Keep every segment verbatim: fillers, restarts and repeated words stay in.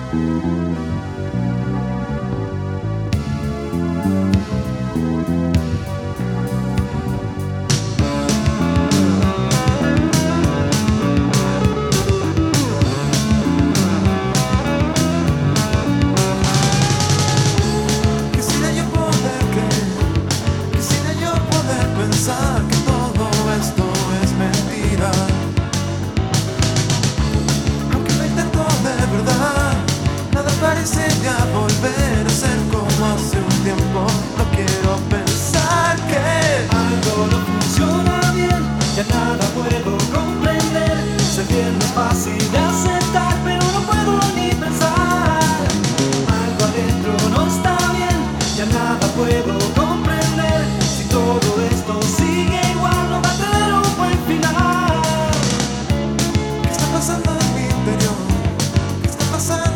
Parecería volver a ser como hace un tiempo. No quiero pensar que algo no funciona bien, ya nada puedo comprender. Sé bien, no es fácil de aceptar, pero no puedo ni pensar. Algo adentro no está bien, ya nada puedo comprender. Si todo esto sigue igual, no va a tener un buen final. ¿qué está pasando en mi interior? ¿Qué está pasando?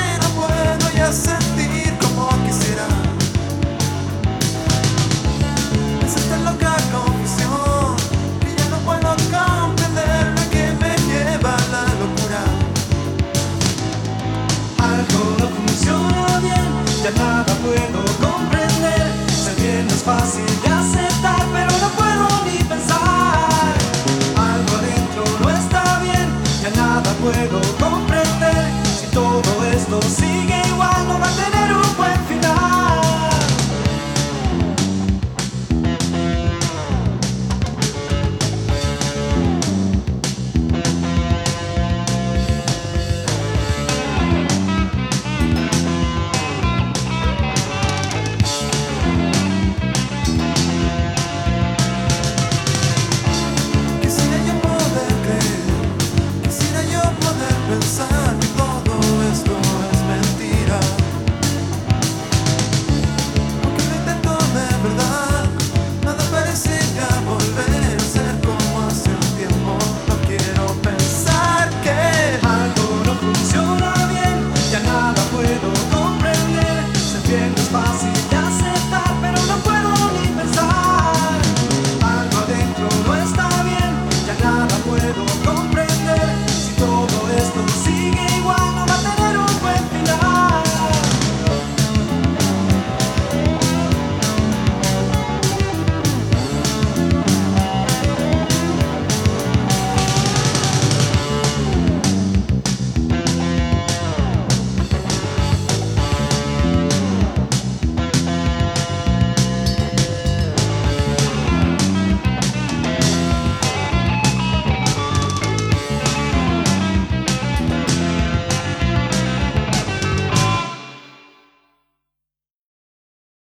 Sentir como quisiera. Es esta loca confusión que ya no puedo comprender, la que me lleva a la locura. Algo no funciona bien, ya nada puedo comprender. Sé bien, no es fácil de aceptar, pero no puedo ni pensar. Algo adentro no está bien, ya nada puedo comprender. Si todo esto sigue igual, no va a tener